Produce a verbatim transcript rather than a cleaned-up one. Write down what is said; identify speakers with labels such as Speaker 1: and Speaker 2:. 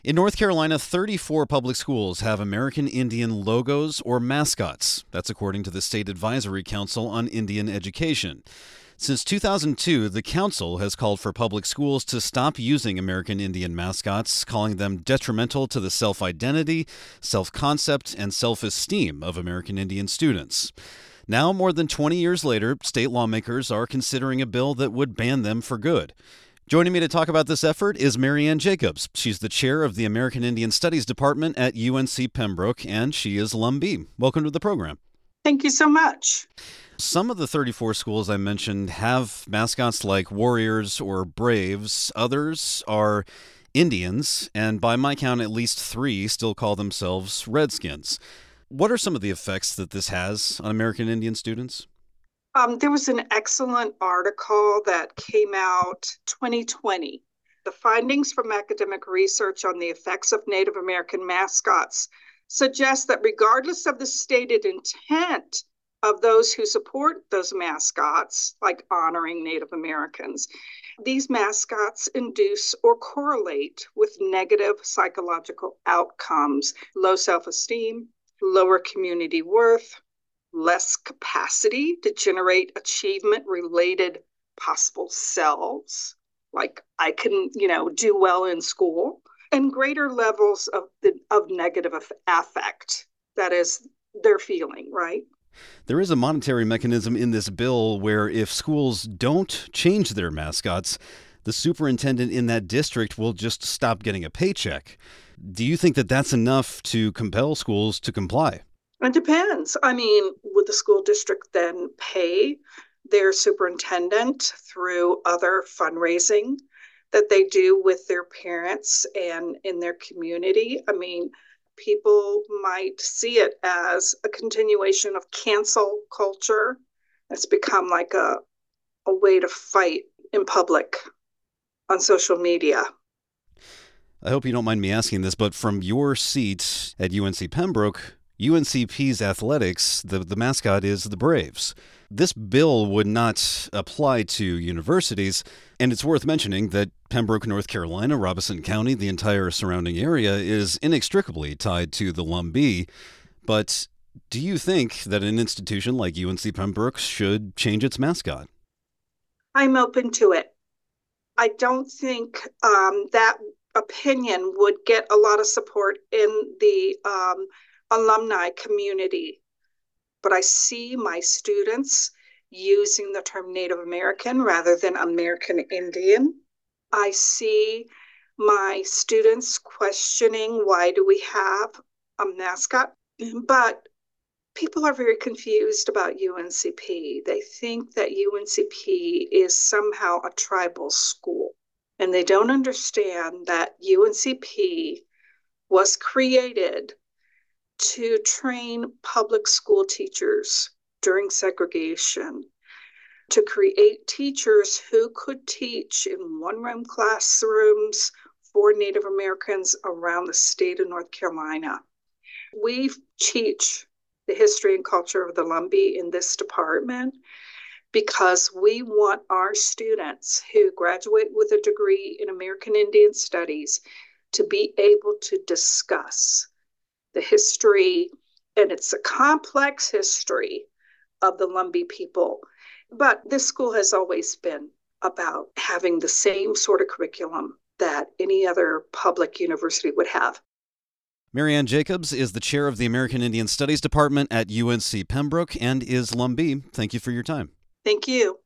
Speaker 1: In North Carolina, thirty-four public schools have American Indian logos or mascots. That's according to the State Advisory Council on Indian Education. Since two thousand two, the council has called for public schools to stop using American Indian mascots, calling them detrimental to the self-identity, self-concept, and self-esteem of American Indian students. Now, more than twenty years later, state lawmakers are considering a bill that would ban them for good. Joining me to talk about this effort is Marianne Jacobs. She's the chair of the American Indian Studies Department at U N C Pembroke, and she is Lumbee. Welcome to the program.
Speaker 2: Thank you so much.
Speaker 1: Some of the thirty-four schools I mentioned have mascots like warriors or braves. Others are Indians, and by my count, at least three still call themselves Redskins. What are some of the effects that this has on American Indian students?
Speaker 2: Um, there was an excellent article that came out twenty twenty. The findings from academic research on the effects of Native American mascots suggest that regardless of the stated intent of those who support those mascots, like honoring Native Americans, these mascots induce or correlate with negative psychological outcomes, low self-esteem, lower community worth, less capacity to generate achievement-related possible selves, like I can, you know, do well in school, and greater levels of the of negative affect. That is, they're feeling, right?
Speaker 1: There is a monetary mechanism in this bill where if schools don't change their mascots, the superintendent in that district will just stop getting a paycheck. Do you think that that's enough to compel schools to comply?
Speaker 2: It depends. I mean, would the school district then pay their superintendent through other fundraising that they do with their parents and in their community? I mean, people might see it as a continuation of cancel culture. It's become like a, a way to fight in public on social media.
Speaker 1: I hope you don't mind me asking this, but from your seat at U N C Pembroke, U N C P's athletics, the, the mascot is the Braves. This bill would not apply to universities, and it's worth mentioning that Pembroke, North Carolina, Robeson County, the entire surrounding area, is inextricably tied to the Lumbee. But do you think that an institution like U N C Pembroke should change its mascot?
Speaker 2: I'm open to it. I don't think um, that opinion would get a lot of support in the um, alumni community, but I see my students using the term Native American rather than American Indian. I see my students questioning, why do we have a mascot? But people are very confused about U N C P. They think that U N C P is somehow a tribal school, and they don't understand that U N C P was created to train public school teachers during segregation, to create teachers who could teach in one-room classrooms for Native Americans around the state of North Carolina. We teach the history and culture of the Lumbee in this department because we want our students who graduate with a degree in American Indian Studies to be able to discuss the history, and it's a complex history of the Lumbee people. But this school has always been about having the same sort of curriculum that any other public university would have.
Speaker 1: Marianne Jacobs is the chair of the American Indian Studies Department at U N C Pembroke and is Lumbee. Thank you for your time.
Speaker 2: Thank you.